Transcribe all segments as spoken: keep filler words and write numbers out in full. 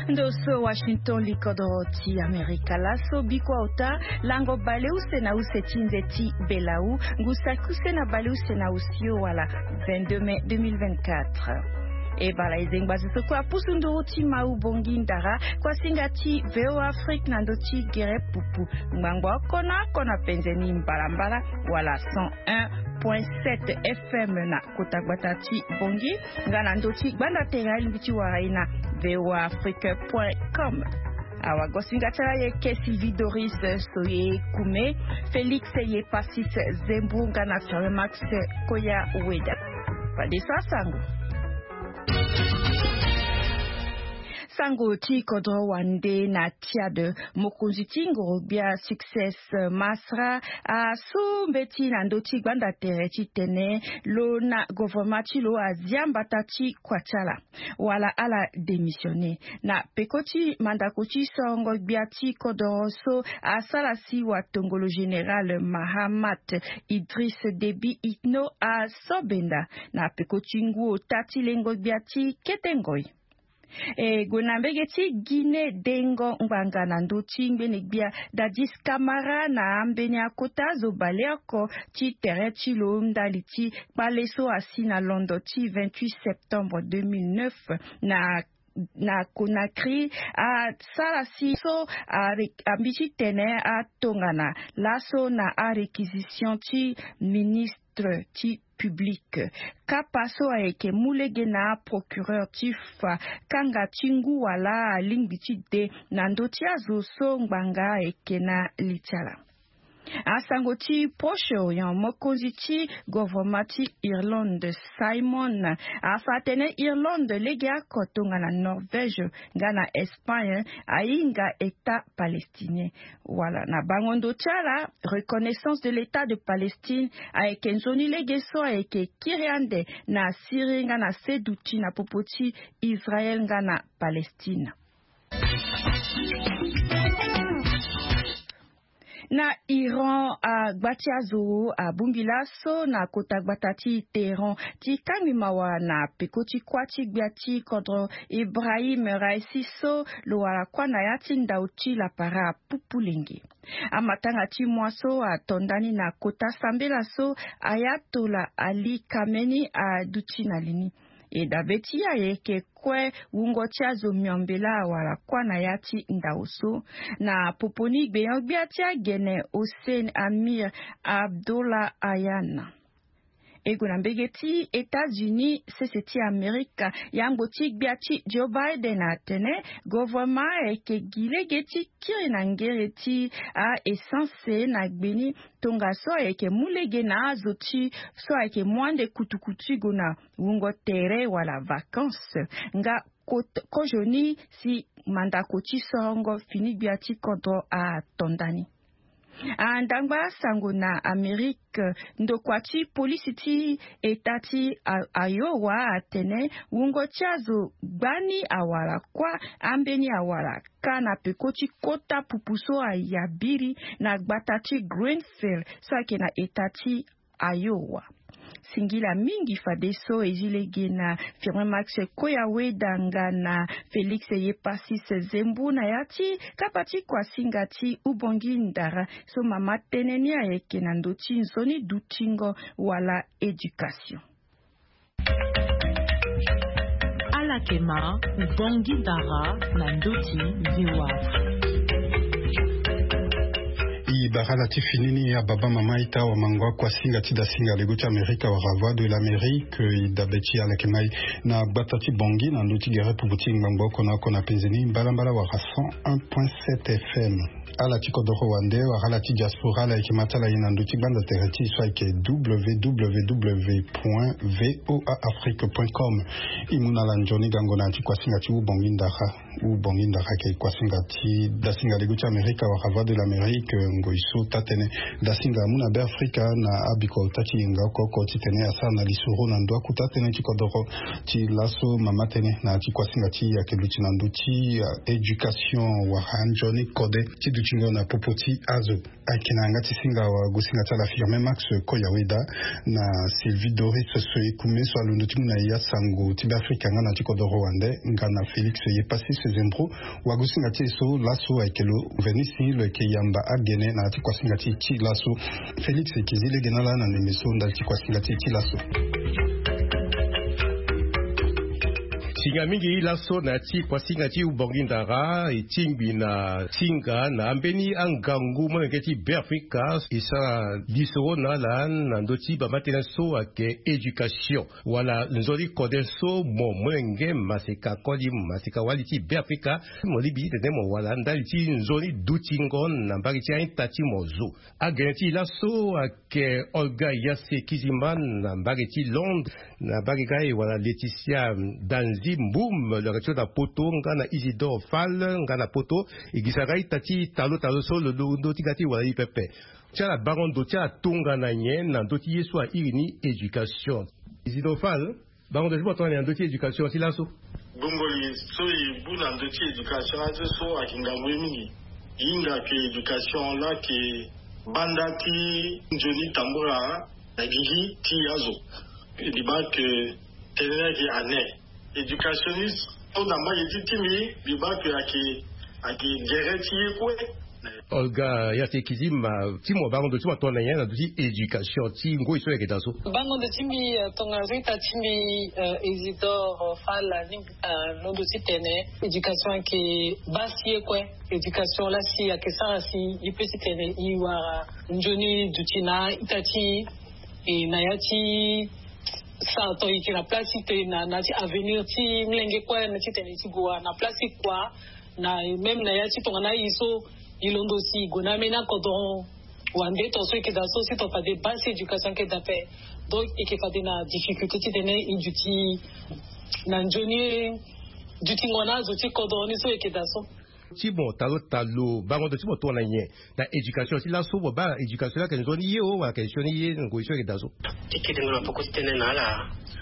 Ndoso Washington likodoro ti Amerika laso bikwa ota lango baleu sena usetinze ti belau ngusaku sena baleu sena usio wala vingt-deux mai deux mille vingt-quatre. E bala izengba zisoko apusundo ti mau bongi ndara kwa singati veo Afrique nando ti gere pupu ngangwa kona kona penzeni mbalambala wala cent un point sept F M na kotagbata ti bongi ngana ndo ti gbanda tera limbiti waraina veo afrique point com. Awa gosingatara ye kesi Vidoris soye kume Felix ye pasis zembu ngana Ferre Max koya weda padisa sango sango ti kodro wande na tiade mokonzi tingo bia success masra a so beti na ndoti gbanda tere ti tene lo na gouvernement ti lo aziambata ti kwachala wala ala démissionné na pekoti mandakoti songo bia ti kodro so asala si wa tongolo général Mahamat Idriss Déby Itno a sobenda na pekoti ngu tati lengo bia ti ketengoi. E gonambege ti Guinée dengo nganga na ndoti ngene bia dadis Camara na ambeni akota zo baleako ti tere ti lo ndali ti paleso asina Londres ti vingt-huit septembre deux mille neuf na na Conakry a salasi so a ambiti tene a tongana laso na a réquisition ti ministre ti public kapaso ayeke mulege na procureur ti fa kanga tingu wala lingbiti de na ndoti azo so ngbanga ayeke na litiala. Asango ti Proche-Orient mokonzi ti gouvernement ti Irlande Simon afatene Irlande lege akotonga na Norvège nga na Espagne ainga état palestinien wala na bangondo tiala reconnaissance de l'état de Palestine ayeke nzoni lege so ayeke kiriande na Syrie nga na seduti na popoti Israël nga na Palestine. Na Iran a gbatiazo a bungilaso na kota gbatati Tehran ti kamimawa na pekoti kwati gbiati kodro Ibrahim Raisiso lo wala kwa na yati ndauti la para pupulingi. Amatanga ti mwaso a tondani na kota sambela so Ayatollah Ali Khamenei a duti na lini. E dabeti ya yeke kwe wungoti azo myombela wala kwa na yati ndauso na poponi gbeyon gbiati agene Hossein Amir Abdullah Ayana. Ego na mbegeti États-Unis seseti Amerika yango ti gbiati Joe Biden atene gouvernement eke gilegeti kiri na ngere ti a essence na gbeni tonga so eke mulege na azo ti so eke mwande kutukutu go na wungo tere wala vacances nga kojoni si mandako ti songo fini gbiati kodro a tondani. Andangba sango na Amerika ndokwati polisi ti etati Iowa atene wungo chazo gbani awala kwa ambeni awala kana pekoti kota pupuso a yabiri na gbatati Greenfield sake na etati Iowa. Singila mingi fadeso ezilege na Ferre Max koya wedanga na Felix ye pasis zembu na yati kapati kwa singati ubongi ndara so mama teneni ayeke na ndoti nzoni dutingo wala education. Alakema ubongi ndara na ndoti ziwa. Barala tifinini ya baba mama ita wa mangwa kwa singa tida singa legoti Amerika wa rava de l'Amérique idabeti ala kemai na batati bongi na nduti gere pubuti ngangwa kona kona penzeni mbalambala wa cent un point sept F M ala tiko doko wande wa ala ti diaspora la ikimata la ina nduti banda tereti soit ke w w w point voa afrique point com imuna la njoni gango na ti kwa singa ti u bongi ndaka u bongi ndaka ke kwa singa ti da singa legoti Amerika wa rava de l'Amérique ngo iso tatene da singa muna be Afrika na abiko tati nga koko titene asa na lisuro na ndo kutatene ti kodoro ti laso mama tene na ti kwa singa ti ya keluti na nduti education wa hanjoni kode ti tuchingo na popoti azo akina ngati singa wa gusinga tala firme Max Koyaweda na Sylvie Doris Soekume so alundo timuna ya sango tibe Afrika ngana tikodo Rwanda ngana Felix Yepasi Sezembro wa gusinga tiso laso akelo venisi le kiyamba agene na tikwa singa ti laso Felix Kizile genala na nemiso nda tikwa singa ti laso singa mingi laso na ti kwa singa ti ubongindara itimbi na singa na ambeni angangu mwana keti Afrika isa disoro na la na ndoti ba matena so ake education wala nzori kodeso mo mwenge maseka kodi maseka wali ti Afrika mo libi de mo wala ndali ti nzori dutingon na mbagi ti intati mozo agenti laso ake Olga Yase Kiziman na mbagi ti Londres na mbagi kai wala Laetitia Danzi Mboum le recteur da poto ngana Isidore Fall ngana poto igisagai tati talo talo so le do tigati wala ipepe tia la baron do tia tonga na nyen na do ti yeso a irini education Isidore Fall baron de boto na do ti education si laso bongoli so i buna do ti education a so akinga mwemi inga ke education la ke bandati njoni tambura na gigi ti yazo di ba ke tenere ki ane éducationniste on a ma yitimi di ba ke aki aki gereti kwe Olga Yase Kizima timo baron de timo tona yana di education ti ngoi so yake daso bango de timi tonga rita timi Isidore Fall no do tene education ki basie kwe education la si akesa si ipesi tene iwa njoni dutina itati e nayati sa to iki na plastique na na ti avenir ti mlenge kwa na ti tene ti goa na plastique kwa na même na ya ti tonga na iso ilondo si gona mena kodon wande to so ke da so si to pa de base education ke da pe donc e ke pa de na difficulté ti tene induti na njoni duti ngona zo ti kodon ni so e ke da so timo talo talo bango de timo tona yen na education si la so ba education la ke nzoni ye o wa question ye ngo iso ke da so ti ke ngona poko tene na la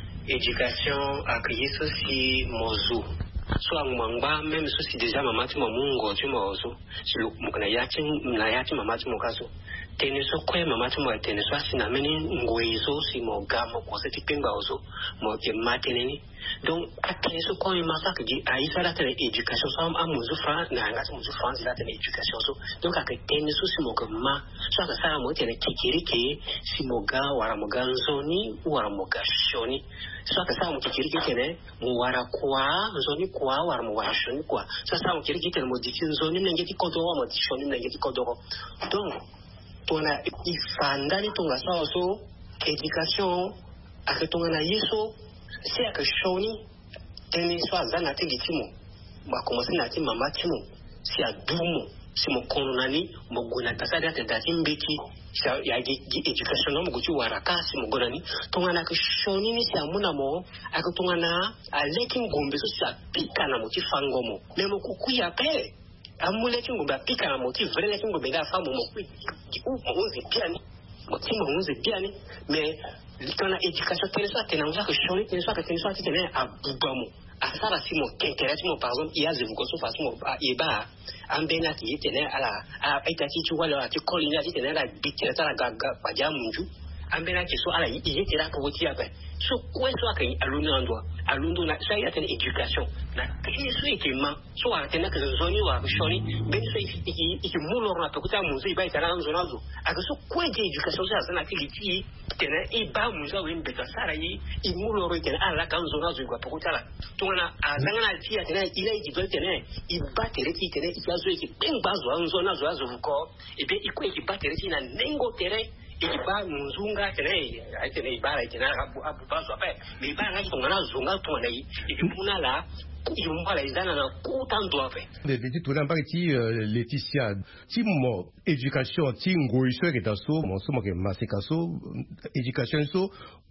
education akriye so si mozu so angmangba même so si déjà mama ti mo mungo ti mo so si lu mukana yati na yati mama ti mo kaso tene so kwe mama ti mo tene so asina meni ngwezo si mo gamo ko se ti pemba ozo mo ke matene ni donc atene so ko ma fa ke aisa la tene education so am amuzu fra na ngati muzu France la tene education so donc ake tene so si mo ke ma so aka sara mo tene kikiriki si mo ga wara mo ganzoni wara mo gashoni so aka sara mo kikiriki tene mo wara kwa zoni kwa wara mo wara shoni kwa so sara mo kikiriki tene mo ditin zoni nenge ti kodoro mo dishoni nenge ti kodoro donc tona ifandani tonga so so education ake tonga na yeso si ake shoni tene so azana te gitimo ba komosi na ti mama timo si adumo si mo kono nani mo gona tasada te dati mbeki sa ya gi education no mo guti waraka si mo gona ni tonga na ke shoni ni si amuna mo ake tonga na aleki ngombe so si apika na mo ti fangomo me mo kukuya pe amule ki ngombe apika na mo ti vrele ki ngombe ga famu mo ku u mo unzi piani mo ti mo unzi piani me litona education tene so tena ngaka shoni tene so tene so tene abubamo asara si mo kenkere ti mo par exemple iya ze vuko so fa mo eba ambena ti tene ala a ita ti chu wala ti kolina ti tene la bitira tala gaga paja munju ambena ti so ala iye tira ko ti abe so ko so akai alunu andwa alundo na sai atene education na kini so ikima so ala tene ka zoni wa shoni ben so iki iki mulo na to kuta munzu ibai tara nzo nazo aga so ko education so sana ti ti tene iba munzu we mbeta sara yi imulo ro tene ala ka nzo nazo kwa pokutala tungana azanga ti atene ile iki do tene iba tere ti tene yazo iki pengbazo nzo nazo azo vuko ebe ikwe iki batere ti na nengo tere iba muzunga tene tene ibara tene abu abu bazo ape me ibara ngi tongana zunga tona yi ikuna la kujumbala izana na kutanto ape de de tu na ti Laetitia ti mo education ti ngoi so ke daso mo so mo ke maseka so education so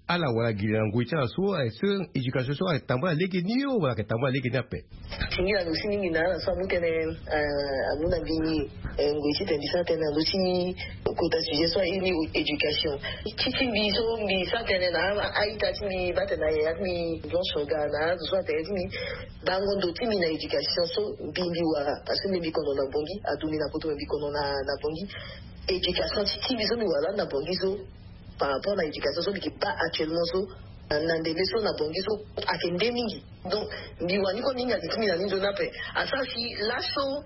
ala wala gila nguicha so eso education so tambua lege niyo wala ke tambua lege nape singira lusini ngina so mutene amuna bini nguichi tendisa tena lusi kota sujet so ini education chichi biso mi sa tena na aita timi batena ya mi blanche gana so tena bango ndo timi na education so bimbi wa parce que bikono na bongi adumi na poto bikono na na bongi education chichi biso mi wala na bongi so par rapport à l'éducation so qui pas actuellement so na ndele so na bongi so akende mingi donc biwani ko ninga kitimi na ninjo nape asasi laso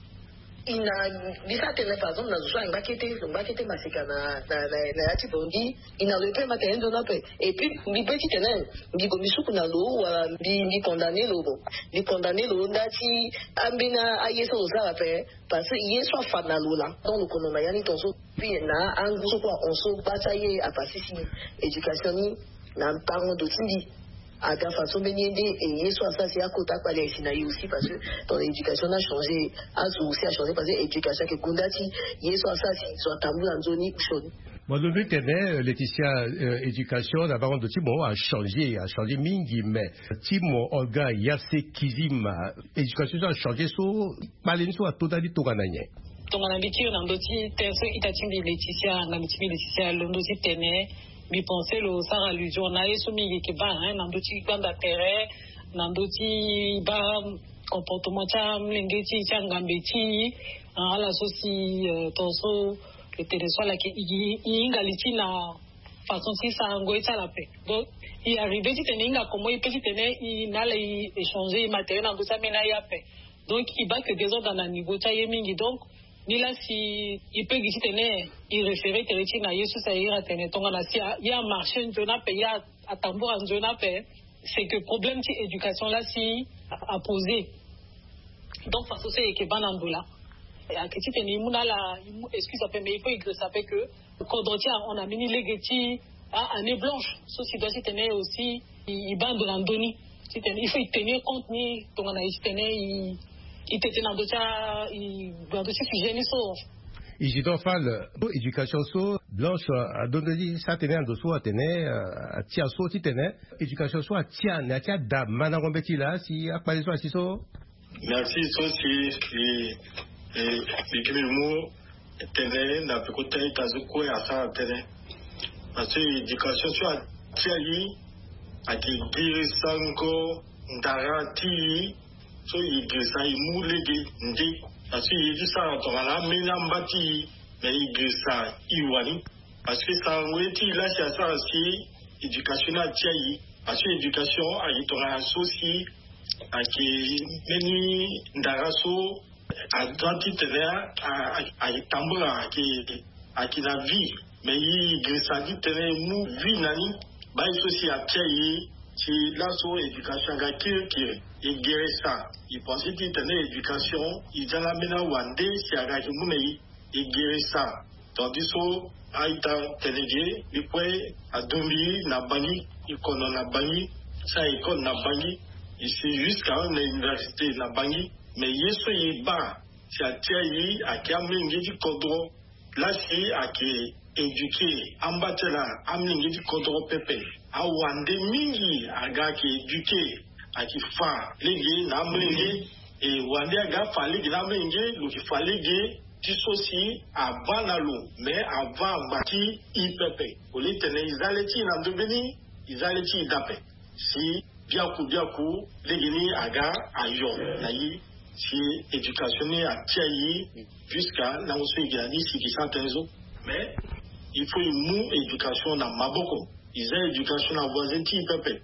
ina bisa tele par exemple na zo ngakete ngakete masika na na na yati bongi ina le pe matendo nape et puis mi petit tene mi ko misuku na lo wala bi mi condamner lo bo mi condamner lo ndati ambina ayeso za pe parce que hier soit fa na lo la donc le konoma yani tonso puis na angu so kwa onso batailler à passer si éducation ni na parents de tindi à ta façon béniende et hier soit ça c'est à côté quoi les sinaï aussi parce que dans l'éducation a changé a aussi a changé parce que éducation que kundati hier soit ça c'est soit tabou en zone chaude. Moi, le but est, Laetitia, euh, éducation, la baronne de Timo a changé, a changé mingi, mais Timo, Olga, Yase, Kizima, éducation a changé, so, malin so, a totali togananye. Tonganabiti, on a d'autres, tenso, itatimbi, Laetitia, on a mitimi, Laetitia, l'ondosi tene, mi pensé, le sar allusion, on a yeso mingi ke ba, hein, n'andoti, quand d'intérêt, n'andoti, ba, comportement, cham, lengeti, changambeti, hein, la soci, euh, tonso, intéressant là qui il ngalichi na façon si ça ngoita la paix donc il arrivé si teninga comment il peut si tenir il n'allait échanger matériel dans tout ça mais là il y a paix donc il bat que des autres dans la niveau taille mingi donc ni là si il peut si tenir il référer territoire na yesu ça ira tenir donc là si il y a marché une zone paix il y a à tambour en zone paix c'est que problème si éducation là si à poser donc face au c'est que banandola akiti teni muna la excuse après mais il faut que ça fait que quand on a mini legeti à année blanche so si doit tenir aussi il bande l'andoni il faut tenir compte ni donc on a tenir il il était dans docha il dans docha sujet ni so il doit faire l'éducation so blanche a donné ça tenir en dessous à tenir à tia so ti tenir éducation so à tia na tia da mana rombeti là si à pas les so si so merci so si et l'équipe de mots tenait n'a pas côté tazuko à ça tenait parce que l'éducation soit tiali à qui dire sanko ndarati so il grisa il moulege ndi parce que il dit ça on a menambati mais il grisa iwani parce que ça oueti là c'est ça aussi éducation à tiali parce que éducation a été associé à qui meni ndaraso à grandi terrain à à tambora qui à qui la vie mais il grandit terrain nous vie nani bah il aussi à tirer qui là sur éducation gars qui qui et guérir ça il pensait qu'il tenait éducation il a la mena wande c'est à gars qui nous mais il guérir ça tandis so aïta télégué il peut à dormir na bani il connaît na bani ça il connaît na bani ici jusqu'à l'université na bani mais yeso yiba si atiayi aki amlingi di kodro là si aki éduqué ambatela amlingi di kodro pepe awande mingi aga ki éduqué aki fa legi na amlingi et wande aga fa legi na amlingi lu ki fa legi ti sosi abanalo mais avant baki i pepe oli tene izaleti na ndobeni izaleti dape si biaku biaku legi ni aga ayo na yi si éducation à tiayi jusqu'à là où c'est gagné si qui s'entend mais il faut une mou éducation na maboko ils ont éducation na voisin ti pepe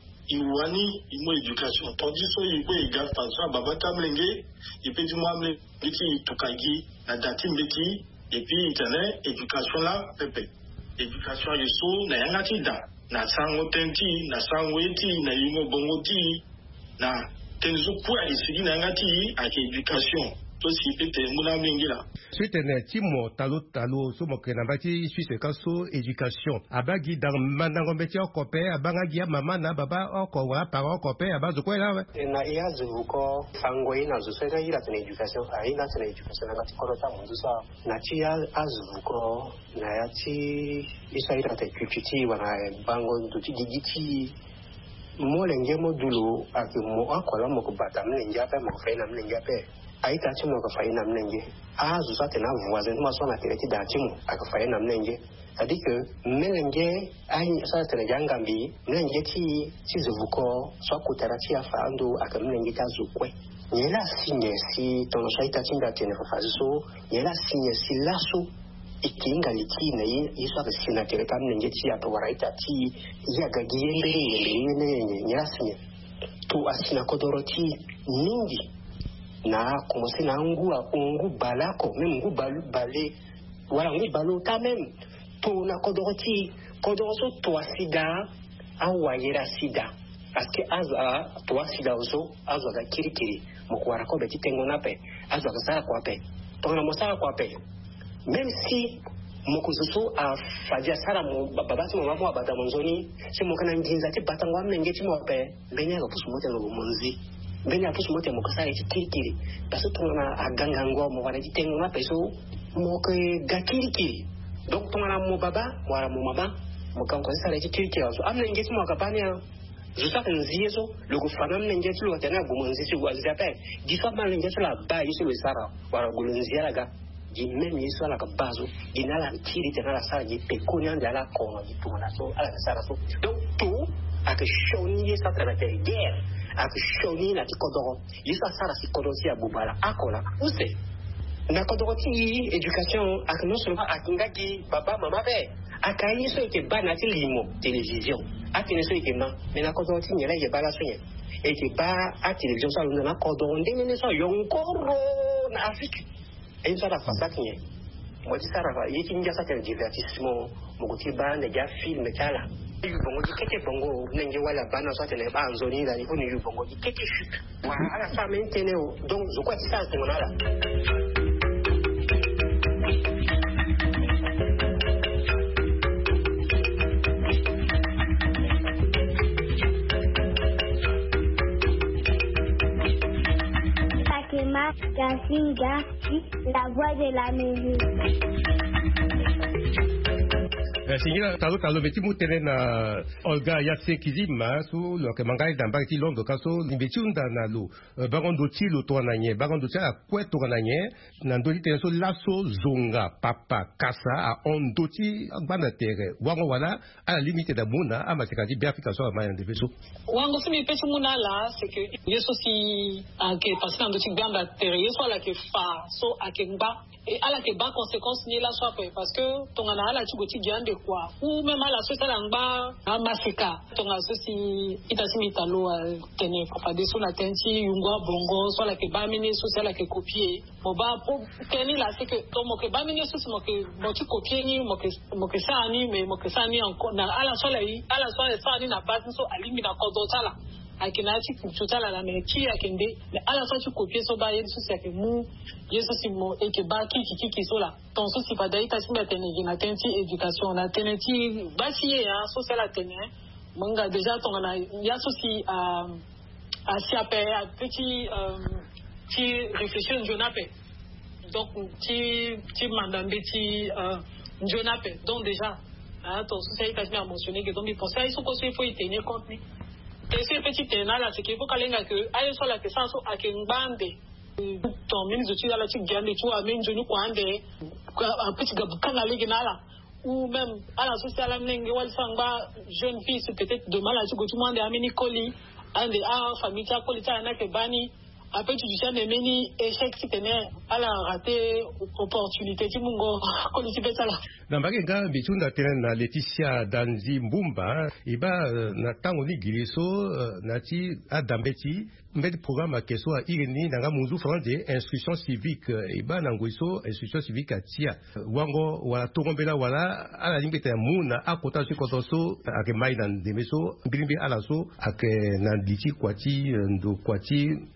iwani imo éducation tandis so il peut égal François babata mlenge il peut du moi mlenge tukagi na dati mbeki et puis internet éducation là pepe éducation yeso na yangati da na sango tenti na sango eti na yimo bongo ti na tenzo kwa isigi na ngati avec éducation to si pete muna mingila suite ne timo talo talo so mo kena bati suisse kaso éducation abagi dans mandango beti okope abanga gia mama na baba okwa para okope abazo kwela na iya zuko sangwe na zusega ila tene éducation aina tene éducation na tikoro ta mundu sa na tia azuko na yati isa ila te kuchiti wana bango nduti digiti molenge modulo akimo akola mo kubata mlenga pe mo faina mlenga pe aita chimo ka faina mlenga azu sa tena voisin mo so na tireti da chimo aka faina mlenga c'est-à-dire que mlenga ai sa tena jangambi mlenga ti ti zuvuko so kutara ti afando aka mlenga ta zukwe yela sinye si tono shaita tinda tena fafazo yela sinye si laso ikinga litine yiso akasina tereka mnenge ti apo waraita ti yaga giembere ngene nyasnya tu asina kodoroti ningi na komosi na ngua ungu balako même ngu balu balé wala ngu balu ta même tu na kodoroti kodoroso to asida awayera sida parce que aza to asida ozo azo ga kirikiri mokwara ko beti tengo nape azo ga sara kwa pe to na mosara kwa pe même si mokuzusu a fadia sara mo babasi mo mamo abada monzoni se mo kana nginza ti batangwa mnenge ti mo pe benya ga pusu mote lo monzi benya pusu mote mo kasara ti kirikiri parce que tona aganga ngo mo wana ti tengo na peso mo ke ga kirikiri donc tona mo baba wala mo mama mo kan ko sara ti kirikiri so amnenge ti mo ka banya zusa nziezo lo ko fana mnenge ti lo tena go monzi ti wa zape di fa mnenge ti la ba yiso lo sara wala go nzia laga di même yiso la ka bazo di na la tiri tena la sara di pe ko nyanda la ko di to na so ala sara so donc tout a que shoni sa traiter guerre a que shoni na ti kodoro yiso sara si kodoro si abubala akola use na kodoro ti éducation a que non seulement a kingaki baba mama be akayi so ke bana ti limo télévision a ti ne so ke ma mais na kodoro ti nyela ye bala so ye et que ba a télévision so na kodoro ndenge ne so yonkoro na Afrique et ça la façade ni moi dis ça là il y a ça un divertissement mon côté ban les gars film kala yu bongo di keke bongo nenge wala bana so tene ba nzoni la ni ko ni yu bongo di keke chute wa ala fa maintenir donc je crois que ça c'est mon là Gasinga, la voix de la musique. Singila talo talo beti mutene na Olga Yatse Kizima su lo ke mangai dan bakti londo kaso nimbeti unda na lu bagondo ti lo to na nye bagondo ti a kweto na nye na ndo ti so laso zonga papa kasa a ondo ti bana tere wango wala à la limite da muna ama te kaji biafika so ma yande beso wango simi pesi muna la c'est que yeso si anke parce que ndo ti bana tere yeso la ke fa so akengba et à la ke ba conséquence ni la so parce que tongana ala ti goti diande quoi ou même à la société lamba à masika tonga sosi itasimi talo tene papa de so na tenti yungwa bongo so la ke ba mini so la ke copier mo ba pour teni là c'est que to mo ke ba mini so mo ke mo ti copier ni mo ke mo ke sa ni mais mo ke sa ni encore na ala so la yi ala so la sa ni na base so alimi na kodota la akina ti kuchuta la mais qui akende mais ala so ti copier so ba yeso se ke mu yeso si mo e ke ba ki ki ki so la ton so si pa dai ta si metene na tenti éducation na teneti basiye ya so c'est la tene manga déjà ton na ya so si à à si appel à petit ti réflexion jonape donc ti ti mandambe ti jonape donc déjà ah ton so c'est ta bien mentionné que donc il pense à ils sont quoi il faut y tenir compte ni et ces petits ténal là c'est qu'il faut calenga que ayo so la que ça so akengmbande ton ministre tu la tu gagne tu as même je nous quoi ande un petit gabukan la ligue nala ou même à la sociale amnenge wal sangba jeune fille c'est peut-être de mal à tu go tout monde amini koli ande a famille ta koli ta na ke bani après tu dis mais meni échec si tenait à la rater opportunité tu mungo koli si beta la na mbagenga bitunda tena na Laetitia Danzi Mbumba iba na tango ni giliso na ti adambeti mbedi programme keso a ireni nanga munzu frande instruction civique iba na ngoiso instruction civique atia wango wala tokombela wala ala limbeta ya muna akota si kotoso ake mai na demeso bilimbi ala so ake na liti kwati ndo kwati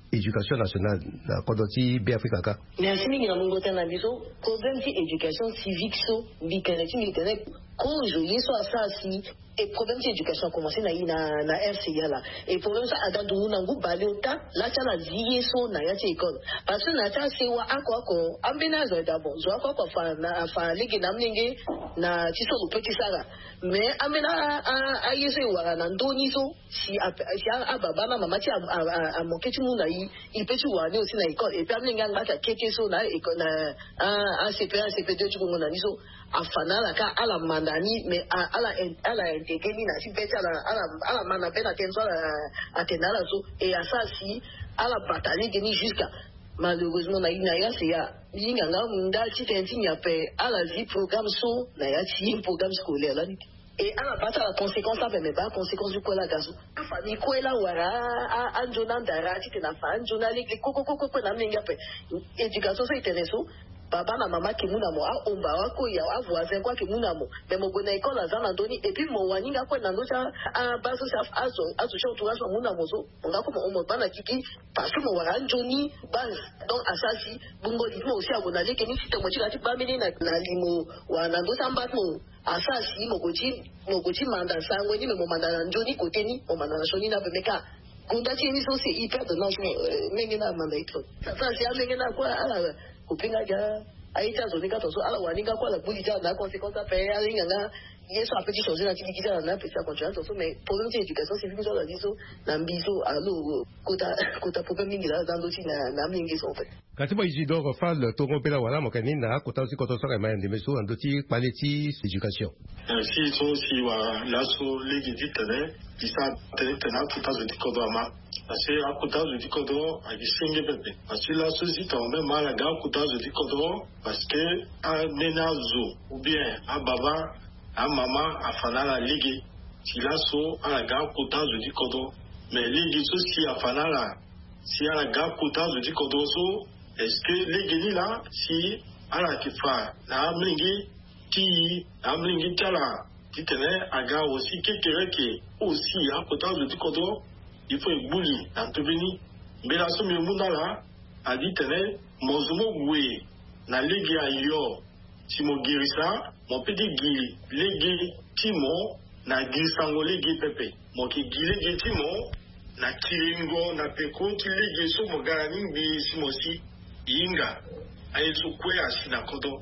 éducation nationale na kodoti be Afrika ka merci mingi na mungo tena biso problème ci éducation civique so bikene ci internet kozo yeso asasi et problème ci éducation commencé na na na R C A là et problème ça adandu na ngu balota la cha na yeso na ya ci école parce que na cha sewa ako ako ambena zo d'abord zo ako ko fa na fa ligi na mninge na ci so petit sara mais ambena a yeso wa na ndoni so si si ababa na mama ci a moke ci muna yi il peut wa ne aussi na école et puis mninga ngaka keke so na école na a C P un C P deux ci ko na niso afana la ka ala mandani mais ala ala intégré na si beta ala ala ala mana pena kenzo a tenala so et à ça si ala bataille geni jusqu'à malheureusement na ina ya c'est ya yinga nga munda ci tenti nya pe ala zi programme so na ya ci programme scolaire là et ala bata la conséquence avec mais pas conséquence du quoi la gazo famille quoi la wara a anjona ndara ci na fa anjona le koko koko ko na menga pe éducation so intéressant baba na mama ki muna mo a omba wako ya a voisin kwa ki muna mo mais mo bona école azana ndoni et puis mo waninga kwa na ndocha a baso sa azo azo cho tu azo muna mo so nga ko mo bana kiki parce que mo wara njoni base donc asasi bungo limo aussi abona leke ni site mo chika ti bamini na na limo wana ndocha mbatmo asasi mo goji mo goji manda sangwe ni mo manda na njoni kote ni mo manda na shoni na bemeka kunda ti ni so c'est hyper de non mengena manda ito sasa si amengena kwa ala kupinga ja aita zonika toso ala waninga kwa la bulija na conséquence pe alinga na yeso apeti chose na tikikita na pesa contrat toso mais problème de éducation c'est fini sur la diso na mbiso alo kota kota problème mingi la dans aussi na na mingi so fait katiba Isidore Fall tongo pela wala mokani na kota aussi kota saka mayande meso andoti paleti éducation si so si wa laso legi ditane isa tene tena kuta zo dikodoma parce que akuta zo dikodo agisinge pepe parce que laso si tombe mala ga kuta zo dikodo parce que a menazo ou bien a baba a mama a fanala ligi si laso a la ga kuta zo dikodo mais ligi so si a fanala si a la ga kuta zo dikodo so est-ce que ligi ni là si a la kifa na mlingi ki na mlingi tala kitene aga aussi quelque qui aussi à côté de Dikodo il faut ebouli en tobeni mbela so mi munda la a dit tene mozumo we na legi ayo si mo girisa mo pedi gi legi timo na gisango legi pepe mo ki gi legi timo na kiringo na peko ti legi so mo garani bi si mo si inga ayesu kwe asina kodo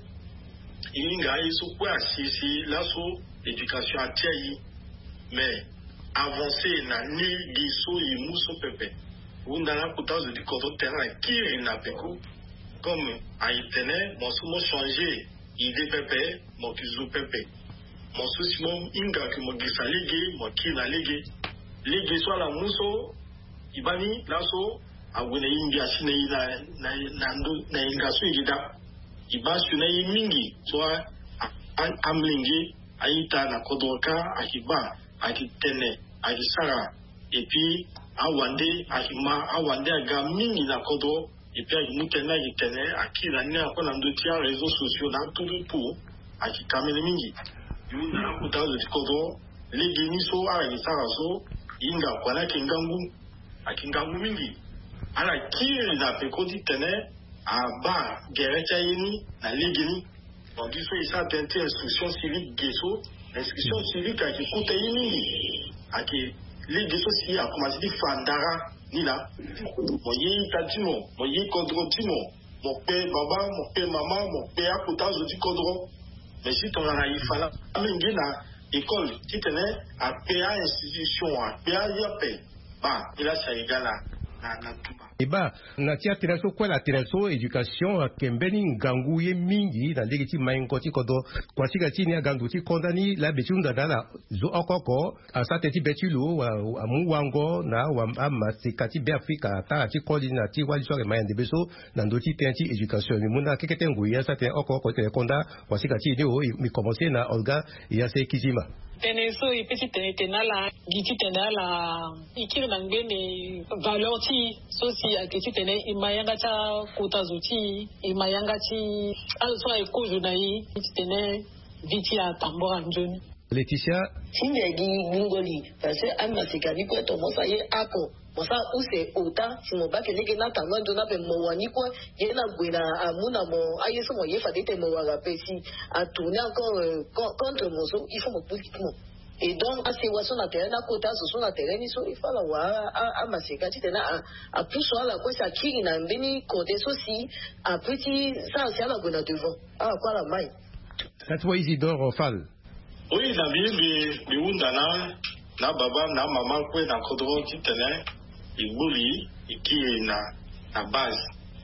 inga ayesu kwe asisi laso éducation à Tiaï, mais avancer na ni giso y muso pepe. Ou dans la coutage du cordon terrain qui n'a pas comme à Itene, mon sous changé, idée pepe, mon kizu pepe. Mon souci mon inga que mon gisa légué, mon qui na légué. Légué soit la muso, ibani, lasso, a wene inga sine na na na na inga su ida. Iba sune mingi, soit amlingi. Aïta na kodoka akiba akitene akisara et puis awande akima awande aga mingi na kodo et puis akimutena akitene akira ni akona ndotia réseaux sociaux na tout pour akikamene mingi yuna na kutazo kodo legeni so akisara so inga kwana kingangu akingangu mingi ala kiri na pekodi tene aba gerecha yini na legeni. Donc il faut ça tenter instruction civique gesso, instruction civique à qui coûte yini, à qui les gesso si a commencé à fandara ni là. Mon yi tatimo, mon yi kodro timo, mon père baba, mon père maman, mon père kota zo di kodro. Mais si ton a y fala, amengi na école, qui tenait à P A institution, à P A yape, bah il a ça égala na na tuba. Eba na tia tiraso kwa la tiraso education kembeni ngangu ye mingi na legiti mainkoti kodo kwa sika chini ya gangu ti kondani la betunda dala zo okoko asate ti betulo wa amu wango na wa ama sikati be Afrika ta ti kodi na ti wali so mayande beso na ndoti tenti education ni muna kekete ngui ya sate okoko te konda kwa sika chini o mi commencer na Olga ya se kizima tene so ipesi tene tenala giti tenala ikiri na ngene valeur ti so si akiti tene imayanga cha kutazuti imayanga ti also ekojo na yi tene viti a tambora njoni Laetitia Singa gi ngoli parce que amma sikani ko to mosa ye ako Bon ça où c'est autant si mon bac est na tanga dona pe mo wani quoi y na buena amuna mo aye so mo ye fa dete mo wala pe si a tourner encore euh, contre mo so il faut mo politiquement et donc à ces voisins na terrain na kota so so na terrain ni so il faut la wa a a maseka ti tena a a plus so la quoi ça qui na mbeni côté so si a petit ça c'est la buena devant ah quoi la mai ça toi Isidore Fall. Oui, na bien bi bi undana na baba na mama kwe na kodro ti tena ibuli iki na na base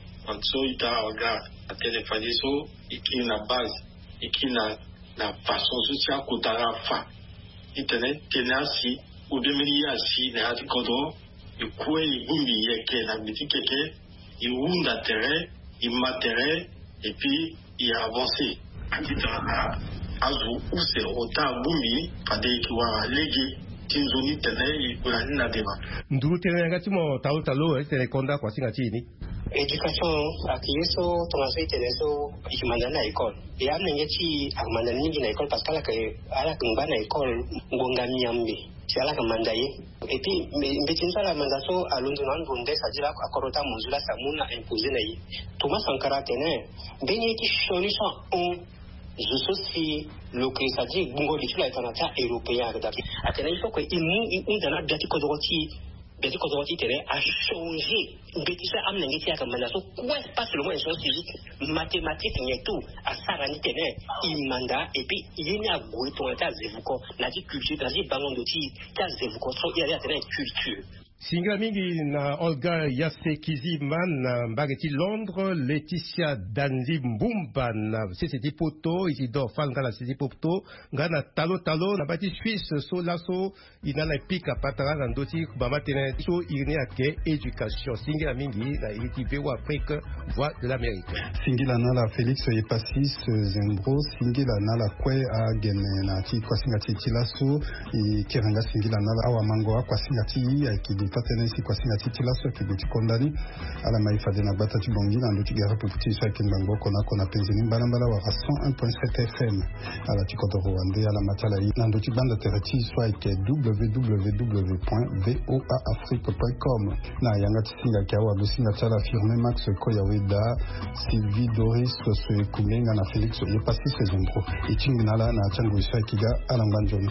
so ita oga a téléphone so iki na base iki na na façon social kutara fa itene tenasi ou de melia si na ati kodro ikwe ibumbi yeke na biti keke iunda terrain immatériel et puis il a avancé atita azu use ota bumbi pade kiwa legi tinzoni tene ikula na dema ndu tene ngati mo talo talo eh tene konda kwa singa chini education akiyeso tongaso tene so ikimanda na école et amnenge chi akamanda ningi na école parce que ala ke ala kumba na école ngonga miambe c'est ala kamanda ye et puis mbetinza la mandaso alonzo na ndonde sajira akorota muzula samuna imposer na yi Thomas Sankara tene benye ki solution on je suis le que ça dit bungo di tula itanata européen da atena il faut que il nous il dana biati kodoroti biati kodoroti tere a changer betisa amnenge ti akamanda so quoi pas seulement une chose physique mathématique ni tout a sarani tene imanda et puis il y a goût ton ta zevuko la dit culture la dit bangon doti ta zevuko so il y a tene culture. Singa mingi na Olga Yasekiziman na mbageti Londres, Laetitia Danzi Mbumba na C C T Poto, Isidore Fall ngana C C T Poto, ngana talo talo na bati Suisse so laso inana pika patara na ndoti bama tene so irne ake éducation. Singa mingi na iti Vewa Afrique Voix de l'Amérique. Singa na la Félix Yepasis Zembro, singa na la kwe a gene na ti kwa singa ti laso i kiranga singa na la awa mango kwa singa ti akidi tatene si kwa singa titi laso kibiti kondani ala maifade na batati bongi na nduti gara puputi sa kinbango kona kona penzini mbala mbala wa cent un point sept F M ala tikoto rwande ala matala yi na nduti banda terati swa ike w w w point voa afrique point com na yanga tisinga kiawa businga tala firme Max Koyaweda Sylvie Doris Soswe Kumenga na Félix Yepasis Zembro itingi nala na changu iswa kiga ala mbanjoni.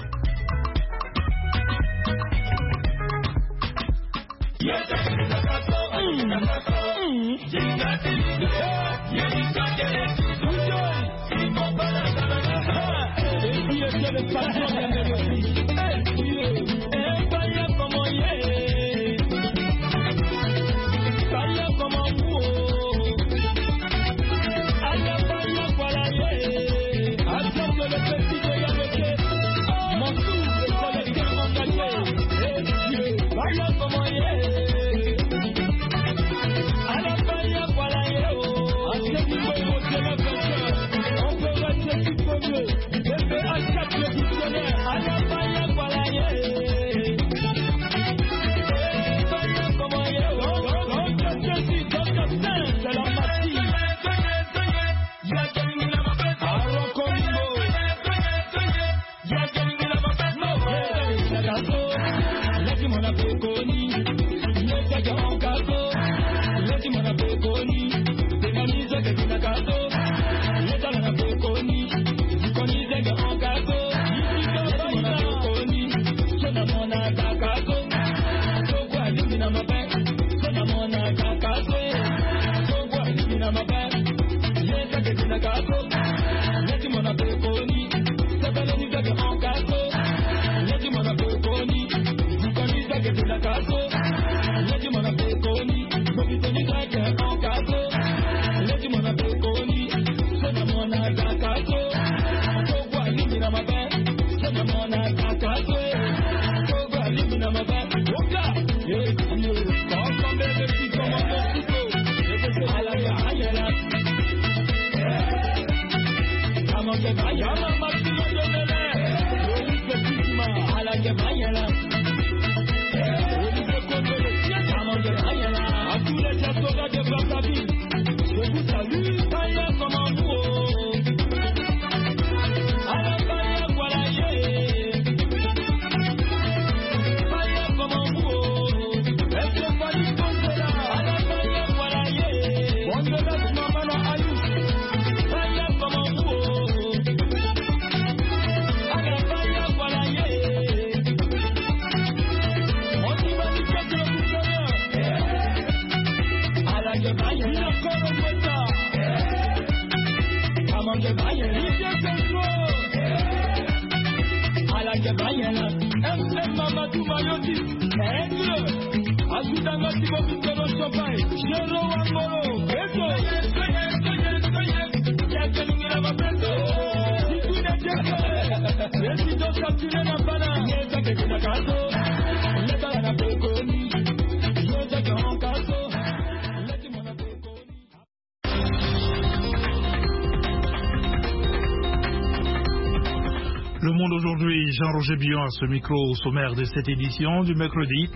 On peut rester plus mieux. Le Monde aujourd'hui, Jean-Roger Bion à ce micro au sommaire de cette édition du mercredi